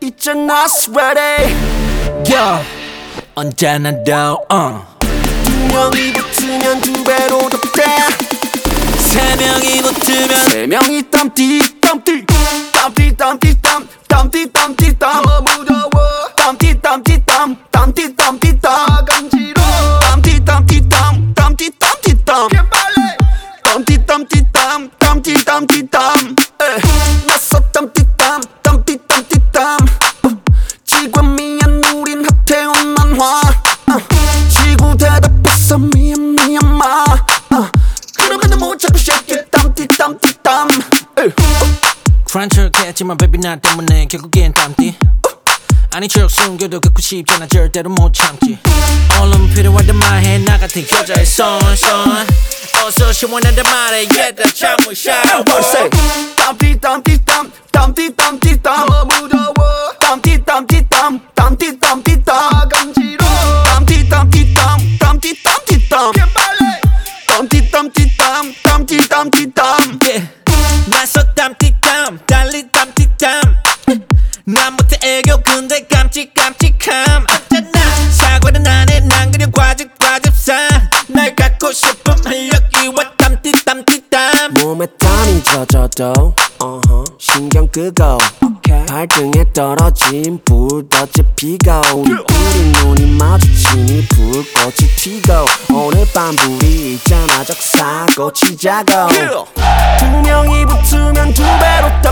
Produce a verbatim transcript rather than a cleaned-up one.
있잖아 sweaty yeah. 언제나 더 uh. 두 명이 붙으면 두 배로 덥대 세 명이 붙으면 세 명이 땀띠 땀띠 땀띠 땀띠 땀 땀띠 땀띠 땀 너무 더워 땀띠 땀띠 땀 땀띠 땀띠 땀 간지러워 땀띠 땀띠 땀 땀띠 땀띠 땀 땀띠 땀띠 땀 땀띠 땀띠 땀 나서 땀띠 땀 땀띠 땀띠 땀 지구 미안 우린 하태원 만화 지구 대답했어 미안 미안 마 그러면 못 잡고 shake it 땀띠 땀띠 땀 cruncher 했지만 baby 나 때문에 결국엔 땀띠 아니 척 숨겨도 겪고 싶잖아 절대로 못 참지 얼른 필요하단 말해 나 같은 여자의 손손 어서 시원하단 말해 얘들아 잠을 샤워 땀띠 땀띠 땀 땀띠 땀띠 땀 너무 더워 땀띠 땀띠 땀 땀띠 땀띠 땀 간지러워 땀띠 땀띠 땀 땀띠 땀띠 땀 땀띠 땀띠 땀 땀띠 땀띠 땀 나서 땀띠 땀 달리 땀띠 땀난 못해 애교 근데 깜찍깜찍함 어쩌나 사과는 안해 난 그냥 과즙 과즙사 날 갖고 싶음 활력이와 땀띠 땀띠 땀 몸에 땀이 젖어도 uh-huh. 신경 끄고 okay. 발등에 떨어진 불꽃이 피고 우리 둘이 눈이 마주치니 불꽃이 튀고 오늘 밤 불이 있잖아 적사고 치자고 두 명이 붙으면 두 배로